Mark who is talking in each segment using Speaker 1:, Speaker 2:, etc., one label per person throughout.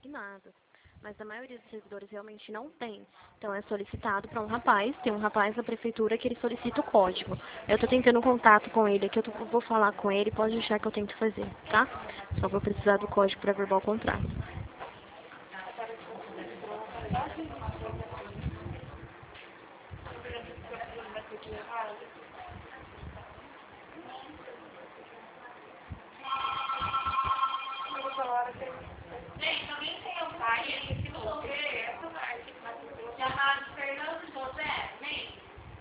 Speaker 1: consignado. Mas a maioria dos servidores realmente não tem. Então é solicitado para um rapaz, tem um rapaz da prefeitura que ele solicita o código. Eu estou tentando contato com ele, que vou falar com ele, pode deixar que eu tento fazer, tá? Só vou precisar do código para verbal contrato.
Speaker 2: Gente, alguém tem um pai que desenvolver essa parte chamado Fernando José Mendes?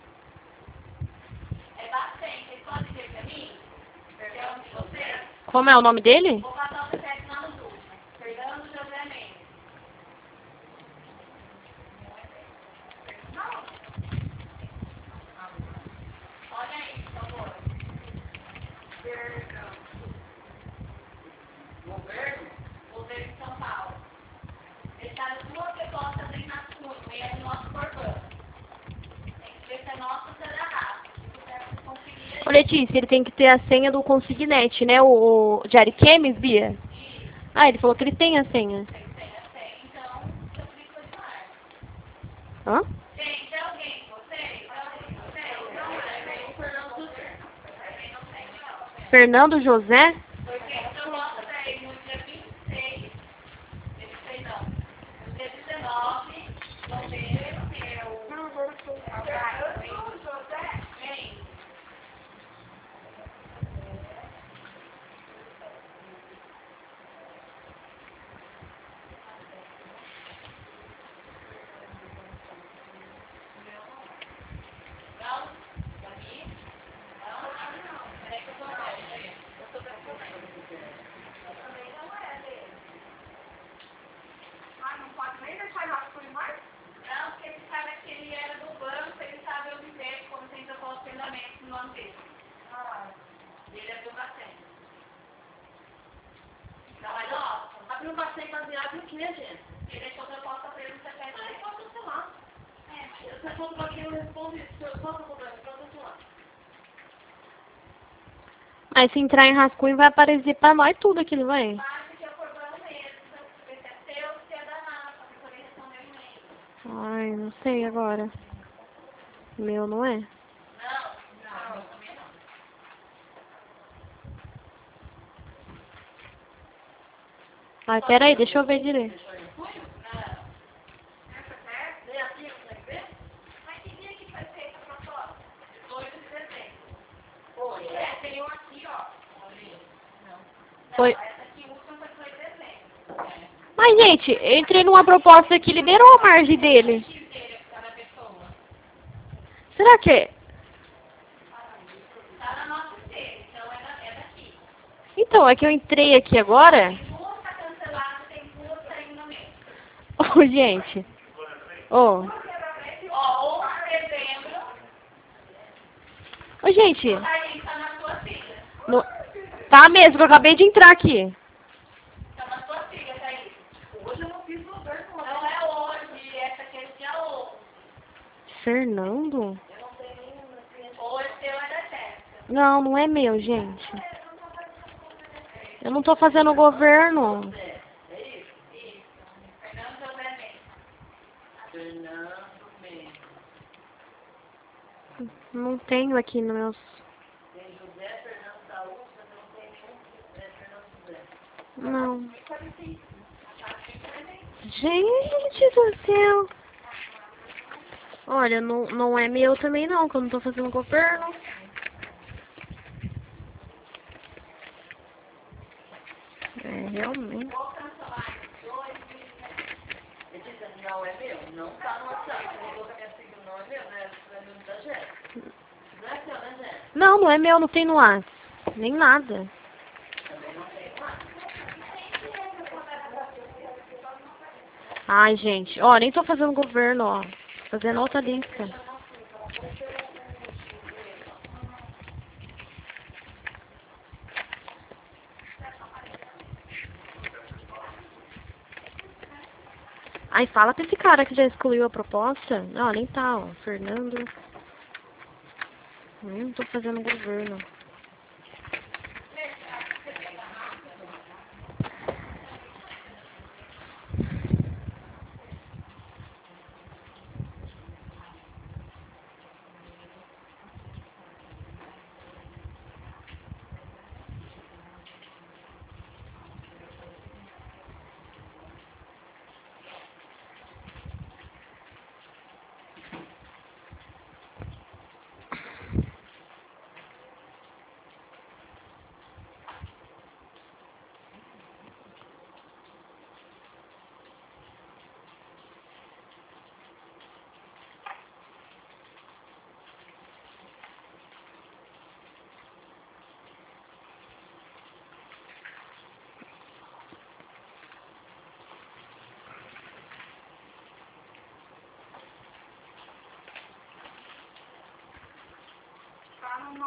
Speaker 2: É bastante. Vocês podem dizer pra mim? Fernando José?
Speaker 1: Como é o nome dele?
Speaker 2: Vou passar o CPF lá nos últimos. Fernando José Mendes. Não. Olha aí, por favor. Governo de São Paulo. Deixaram duas propostas em rascunho e é do nosso Corbã. Tem que ver se é nosso ou se é da raça. Se puder conseguir.
Speaker 1: Ô Letícia, ele tem que ter a senha do Consignet, né? O de Ariquemes, Bia? Ah, ele falou que ele tem a senha.
Speaker 2: Tem, então, eu fico demais.
Speaker 1: Hã?
Speaker 2: Gente, é alguém de vocês? É alguém de vocês? Não é, o Fernando José. Também não tem, não.
Speaker 1: Fernando José?
Speaker 2: Porque eu mostro pra ele no dia 26, 26 não, no dia 19, vão ver se o Fernando José vem. Não? Aqui? Não? Peraí que eu tô vendo. Eu tô vendo. Também não é dele. Ah, não pode nem deixar rascunho mais? Não, porque esse cara aqui, ele era do banco, ele sabe onde ver como tem que colocar o fundamento no nome dele. Ah. Ele abriu bastante. Não, mas ó, abriu bastante baseado em quê, gente? Ele deixou proposta pra ele no CPF. Ah, ele pode cancelar. Você falou pra quem eu respondo isso. Qual é o problema? Pode cancelar.
Speaker 1: Mas se entrar em rascunho vai aparecer pra nós tudo aqui, não vai?
Speaker 2: Acho que é o problema mesmo. Se é seu, se é da raça, pra poder responder o e-mail.
Speaker 1: Ai, não sei agora. Meu não é.
Speaker 2: Não, também não.
Speaker 1: Ai, peraí, deixa eu ver direito.
Speaker 2: Nem aqui não consegue ver? Mas que dia que foi feita a proposta? 18 de dezembro. Foi. Tem um aqui, ó. Não.
Speaker 1: Foi.
Speaker 2: Essa aqui, a última foi 18 de dezembro.
Speaker 1: Mas, gente, eu entrei numa proposta que liberou a margem dele.
Speaker 2: Cada pessoa.
Speaker 1: Será que...
Speaker 2: Tá na nossa sede, então é daqui.
Speaker 1: Então, é que eu entrei aqui agora...
Speaker 2: Tem duas tá cancelada, tem duas saindo no mês.
Speaker 1: Ô, gente. Ô.
Speaker 2: Ó, 11 de dezembro.
Speaker 1: Ô, gente.
Speaker 2: Aí tá na sua filha.
Speaker 1: No... Tá mesmo, que eu acabei de entrar aqui.
Speaker 2: Tá na sua filha, tá aí. Hoje eu não fiz governo. Não é hoje, essa aqui é dia 11.
Speaker 1: Fernando?
Speaker 2: Eu não tenho nenhuma. Ou é seu, é da Jéssica.
Speaker 1: Não, não é meu, gente. Eu não tô fazendo governo.
Speaker 2: Isso. Fernando José Mendes. Fernando Mendes.
Speaker 1: Não tenho aqui nos meus...
Speaker 2: Tem José Fernando da UFA, mas eu não tenho nenhum Fernando José.
Speaker 1: Não. Gente do céu. Olha, não é meu também não, que eu não tô fazendo governo. É, realmente.
Speaker 2: Vou cancelar 2 não é meu, não tá no WhatsApp. Você falou que a minha sigla não é meu, né? É meu da Jéssica. Não é seu, né, Jéssica?
Speaker 1: Não, não é meu, não tem no ar. Nem nada.
Speaker 2: Também não tem lá.
Speaker 1: Ai, gente. Ó, nem tô fazendo governo, ó. Fazendo outra lista. Ai, fala pra esse cara que já excluiu a proposta. Ó, nem tá, ó. Fernando. Não tô fazendo governo.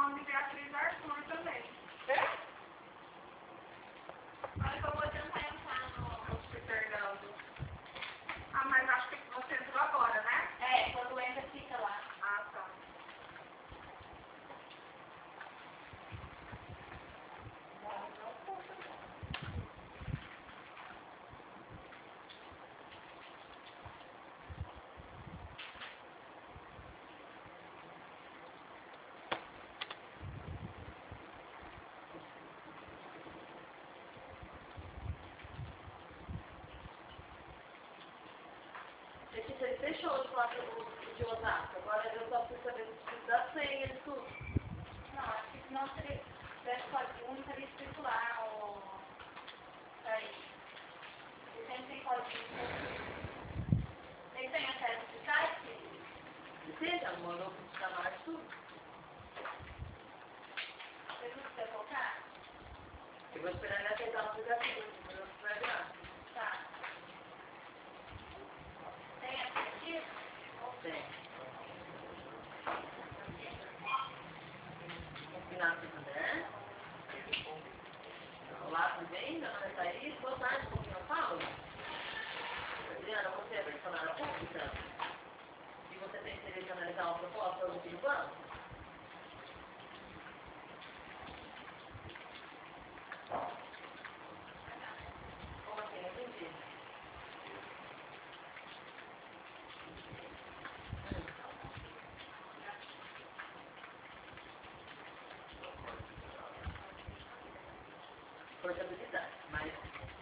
Speaker 2: nome de Beatriz Arthur também. É? Olha que eu vou tentar entrar no Fernando. Ah, mas acho que você entrou agora, né? É, quando entra fica lá. Ah, tá.
Speaker 3: Ele fechou o quadro de WhatsApp. Agora eu só preciso saber se precisa da senha e tudo.
Speaker 2: Não, acho que se não seria, tivesse código único, teria escrito lá o... Aí. E sempre tem código. Ele tem acesso ao site?
Speaker 3: Você já mandou para os canais tudo?
Speaker 2: Você não precisa colocar?
Speaker 3: Eu vou esperar ele aceitar o aplicativo. Depois eu vou pegar.
Speaker 2: Tá. Tem aplicativo?
Speaker 3: Tem. Combinar se puder. Olá, tudo bem? Meu nome é Thaís. Boa tarde, com quem eu falo? Adriana, você é funcionária pública? E você tem interesse em analisar uma proposta aqui no banco? Como assim? Não entendi. Portabilidade, mas...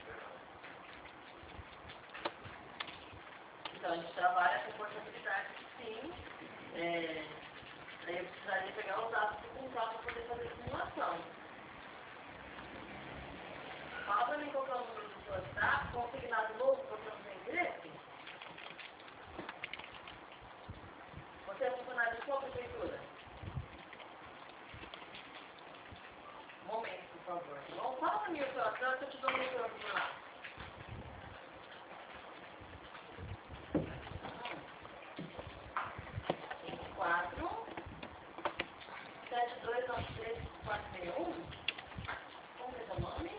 Speaker 3: Então, a gente trabalha com portabilidade, sim. Aí eu precisaria pegar os dados do contrato para poder fazer simulação. Fala para mim qual que é o número do seu WhatsApp, consignado novo, porque eu não tenho interesse. Você é funcionário de qual prefeitura? Um momento, por favor. Bom, fala para mim o seu WhatsApp que eu te dou o meu celular. 4 7293 461. Como que é seu nome?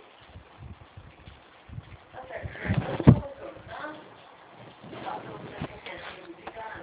Speaker 3: Tá certo. Eu vou tá? Tá, pra você conseguir verificar.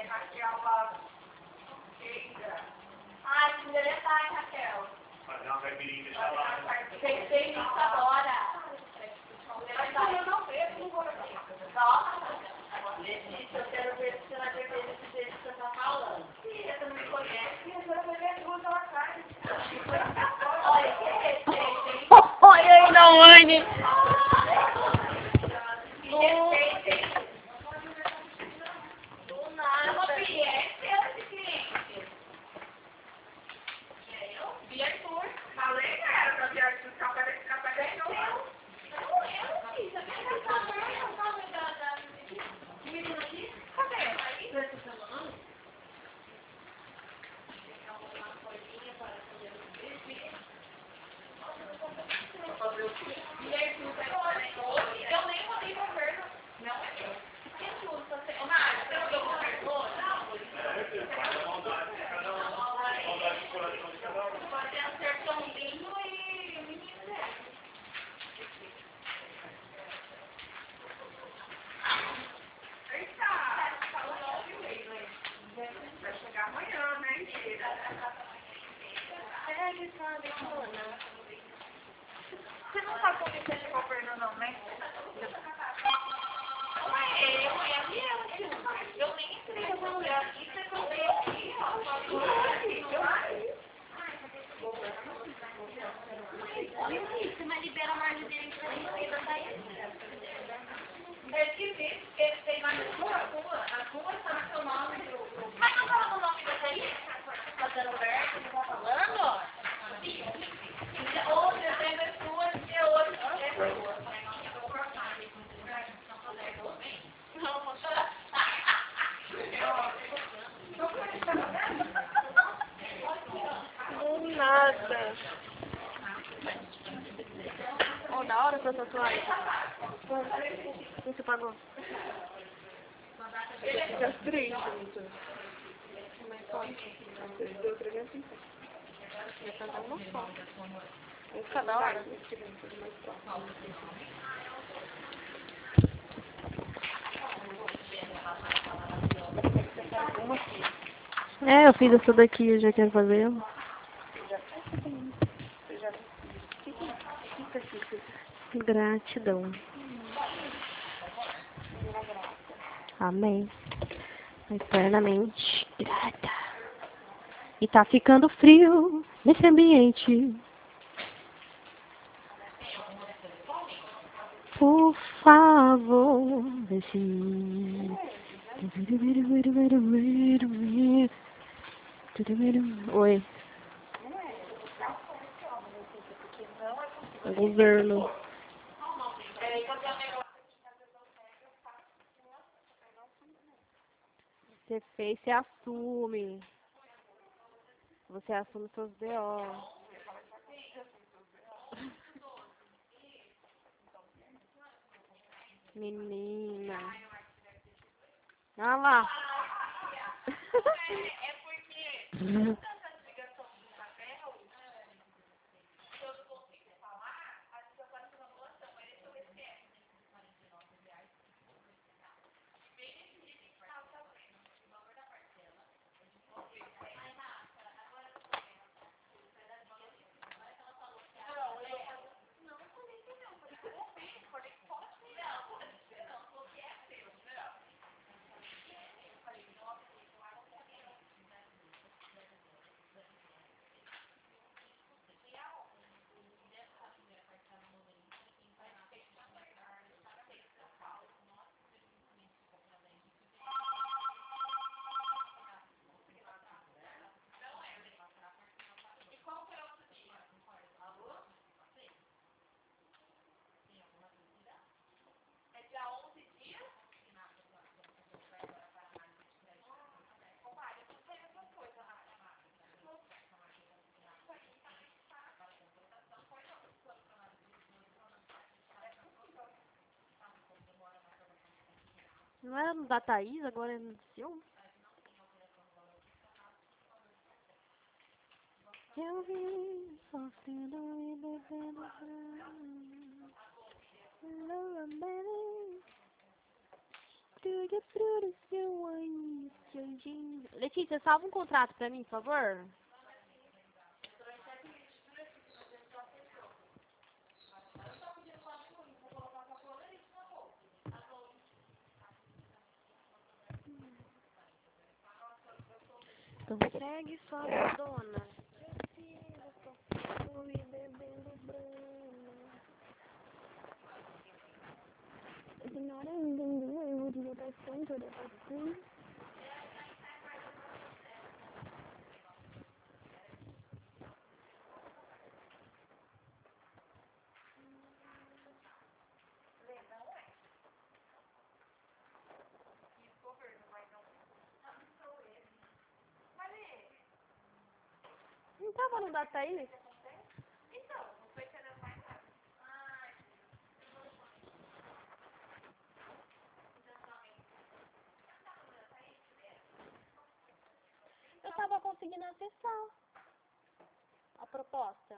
Speaker 2: Raquel lá. Eita. Ai, que endereçar, hein, Raquel?
Speaker 4: Fazer uma caipirinha e deixar lá.
Speaker 2: Pensei nisso agora. Eu não vejo, não vou ver. Nossa.
Speaker 3: Letícia, eu quero ver se você vai perder desse jeito que você tá falando.
Speaker 2: Filha, você não me conhece, eu quero ver tudo pela cara.
Speaker 3: Olha, que respeito, hein?
Speaker 1: Olha aí, não, Anne.
Speaker 2: Do nada. Uma cliente, esse cliente. Eu? Via Arthur. Falei, cara, pra Via Arthur, capaz de eu não fiz. Eu quero saber, eu não sei da menina aqui. Cadê? Aí? Você está falando? Eu nem mandei pra Fernanda. Não é eu. Que tudo, você... Ô, Mário, você mandou pra Fernanda? Pode ter um sertãozinho e menino dela. Eita! Fala logo, vai chegar amanhã, né, mentira?
Speaker 1: É, que sabe, Ana.
Speaker 2: Você não tá com isso de governo, não, né? Não é eu, é a Biela que não vai. Eu nem entrei essa mulher aqui, você que eu dei aqui, ó.
Speaker 1: Você vai liberar a margem dele pra gente sair.
Speaker 2: Ele tem mais as duas tá no seu nome. Mas não fala no nome dessa aí? Fazendo verso, não tá falando? Hoje eu tenho as duas e hoje é sua.
Speaker 1: Do nada. Oh, da hora essa tatuagem. Quem você pagou?
Speaker 5: As três juntas. Vocês deu 350.
Speaker 1: Ia cantar uma só.
Speaker 5: Esse
Speaker 1: Fica da hora.
Speaker 5: mais próximo.
Speaker 1: É, eu fiz essa daqui, eu já quero fazer. Gratidão. Amém. Eternamente grata. E tá ficando frio nesse ambiente. Por favor, desce. Oi. O governo. Você fez, você assume. Você assume seus B.O. Menina. Olha lá.
Speaker 2: É porque tanta ligação do papel, se eu não consigo falar, acho que eu faço uma doação, mas deixa eu ver se é. Bem nesse dia que tá fazendo, o valor da parcela. Ai, Rafa, agora eu tô vendo. Não, não falei que não, falei que eu ouvi, falei que pode ser. Não, falou que é seu, não. Eu falei, nossa, é dia 11 dias? Comadre, eu não sei essas coisas, Rafa.
Speaker 1: Não era no da Thaís, agora é no seu? Eu vi sofrendo e bebendo. Letícia, salva um contrato pra mim, por favor. Segue sua dona. Fui bebendo brama. Senhora, eu vou dizer bastante, olha bastante. Não tava no Dataí? Eu tava conseguindo acessar a proposta.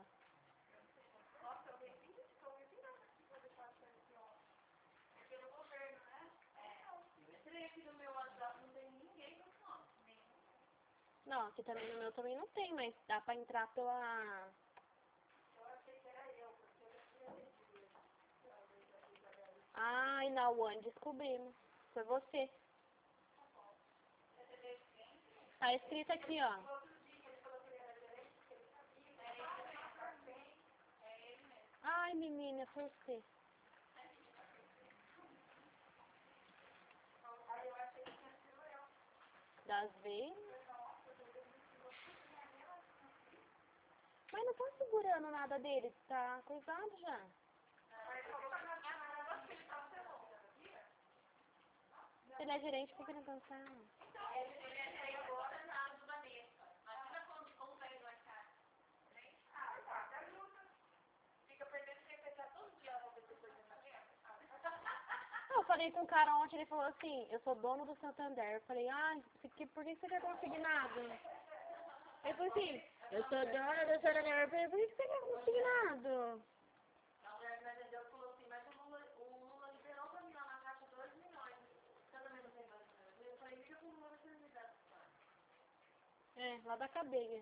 Speaker 1: Não, aqui também no meu também não tem, mas dá pra entrar pela... Ai, na One, descobrimos. Foi você. Tá escrito aqui, ó. Ai, menina, foi você. Das vezes. Mas não tô segurando nada dele, tá coisado já. Se ele é gerente, por que não cancela? Eu falei com o cara ontem, ele falou assim, eu sou dono do Santander. Eu falei, por que você quer consignado? Ele falou assim, eu sou dono do Santander. Eu falei, por que você quer consignado? É, lá da cadeia.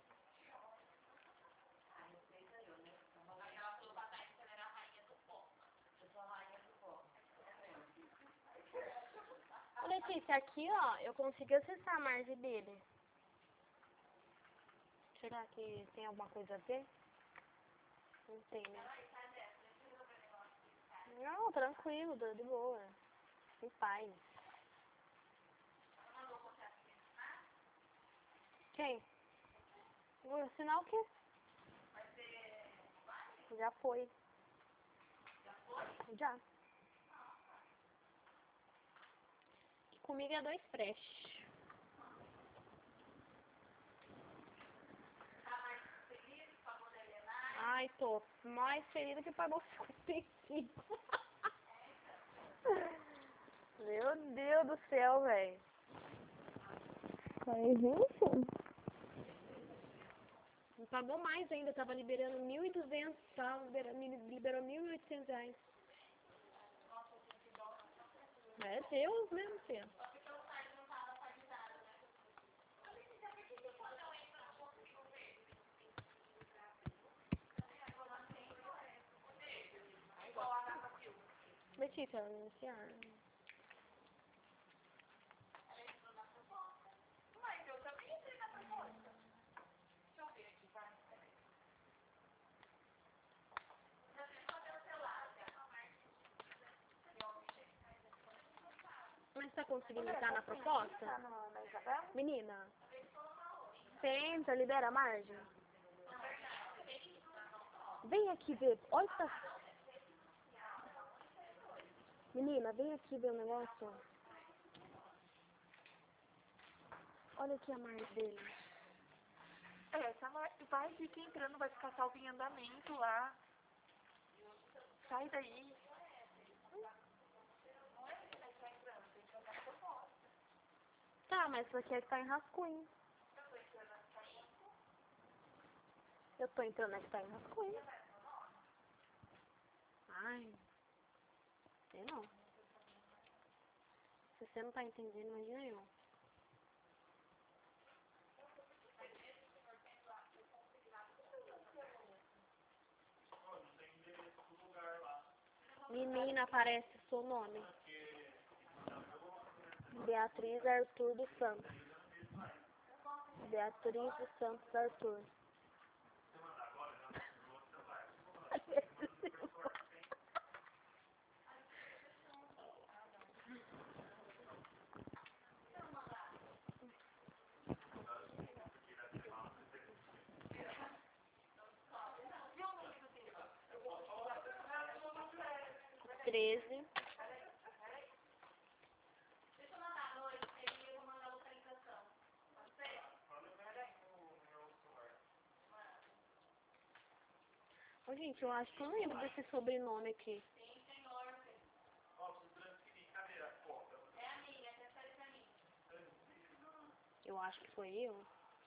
Speaker 1: Ô, Letícia, aqui, ó, eu consigo acessar a margem dele. Será que tem alguma coisa a ver? Não tem, né? Não, tranquilo, de boa. Em paz. Quem? O sinal que? Já foi. Já. E comigo é 2 fresh. Ai, tô mais feliz que pagou 55. Meu Deus do céu, velho. Aí, gente. Não pagou mais ainda, tava liberando 1.200, liberou 1.800 reais. É Deus mesmo, filho. Letícia, anunciar. Mas tá conseguindo entrar na proposta? Menina, você entra, libera a margem. Vem aqui ver. Olha essa... Menina, vem aqui ver o negócio. Olha aqui a margem dele.
Speaker 5: Essa vai ficar entrando, vai ficar salvo em andamento lá. Sai daí.
Speaker 1: Tá, mas isso aqui é que tá em rascunho. Eu tô entrando aqui, tá em rascunho. Ai, sei não. você não tá entendendo, imagina eu. Menina, aparece seu nome. Beatriz Arthur dos Santos. Beatriz dos Santos Arthur. 13.
Speaker 2: Deixa eu mandar à noite, aí eu vou mandar a localização. Pode ser?
Speaker 1: Ô, gente, eu acho que eu não lembro desse sobrenome aqui.
Speaker 2: Sim, senhor. É a minha, transfere pra mim.
Speaker 1: Eu acho que foi eu.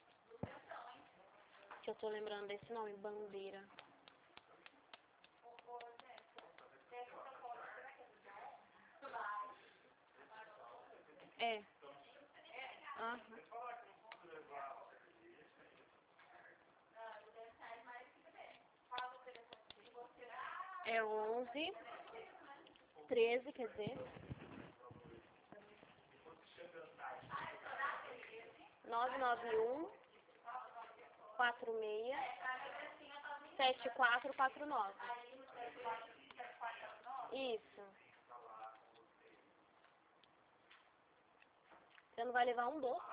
Speaker 1: Que eu tô lembrando desse nome, Bandeira. É. Aham. É 11, 13, quer dizer. 991 46 7449. Isso. Você não vai levar um doce?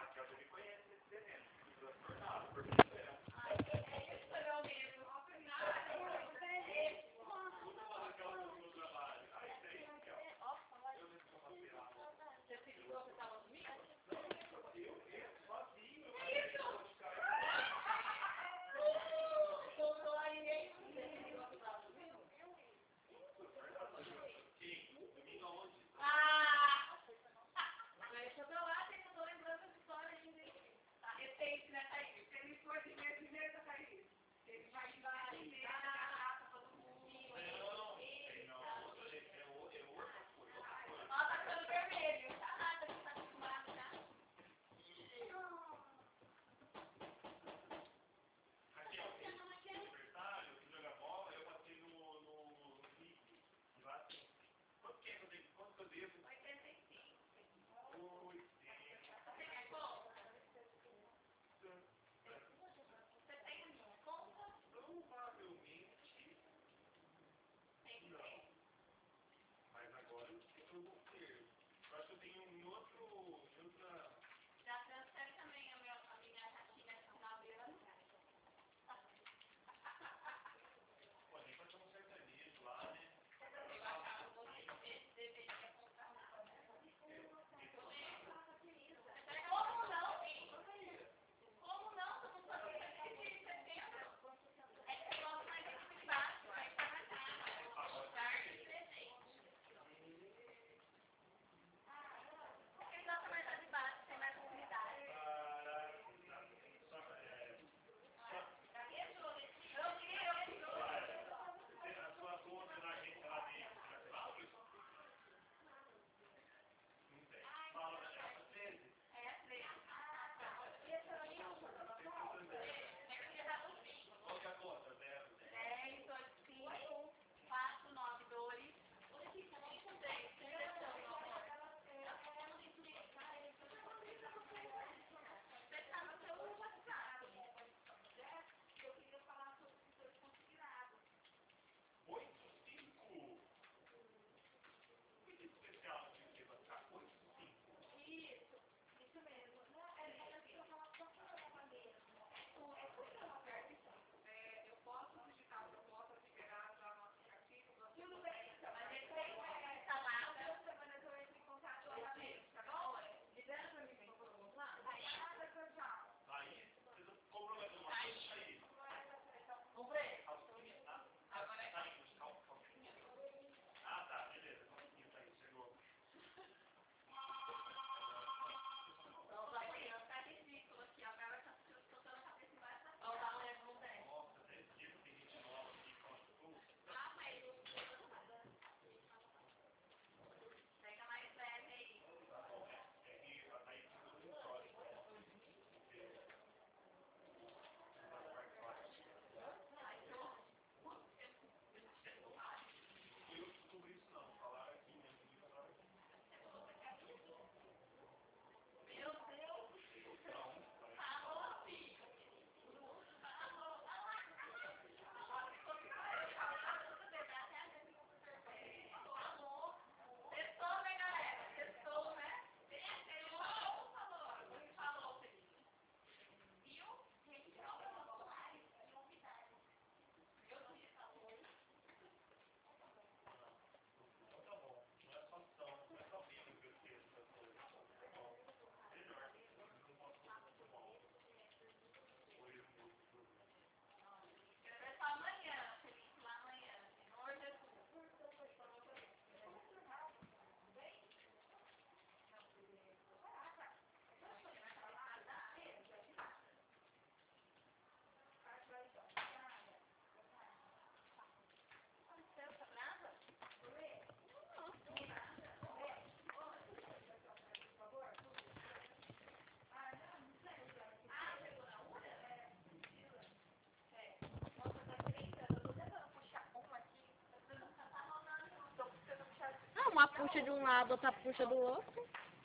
Speaker 1: puxa de um lado, outra puxa do outro.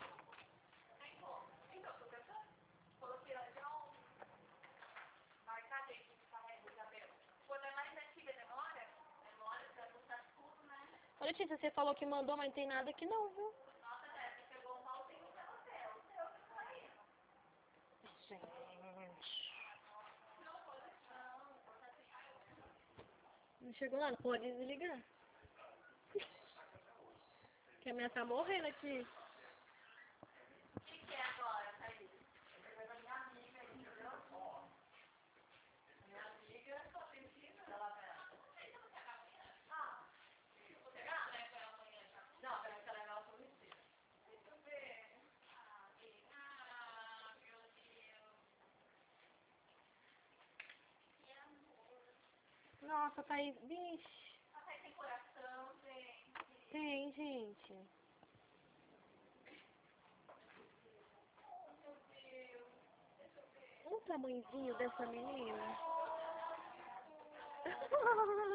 Speaker 5: Coloquei ela já ontem. Mas cadê que carrega, Isabel? Quando é mais antiga, demora? Demora, pra botar tudo, né?
Speaker 1: Ô, Letícia, você falou que mandou, mas não tem nada aqui não, viu?
Speaker 5: Nossa, né? Você pegou um pauzinho pra você. O seu que foi isso.
Speaker 1: Gente. Não chegou lá, não pode desligar. Que a minha tá morrendo aqui.
Speaker 5: O que é agora, Thaís? É da minha amiga aí, entendeu? Minha amiga, só precisa. Ela vai. Ah, vou pegar, né? Foi amanhã já. Não, vai ficar legal pra você. Deixa eu ver. Ah, meu Deus. Que amor.
Speaker 1: Nossa, Thaís, vixe.
Speaker 5: A Thaís tem coração, gente.
Speaker 1: Tem, gente.
Speaker 5: Oh, meu Deus. Deixa eu ver.
Speaker 1: Olha o tamanhozinho dessa menina.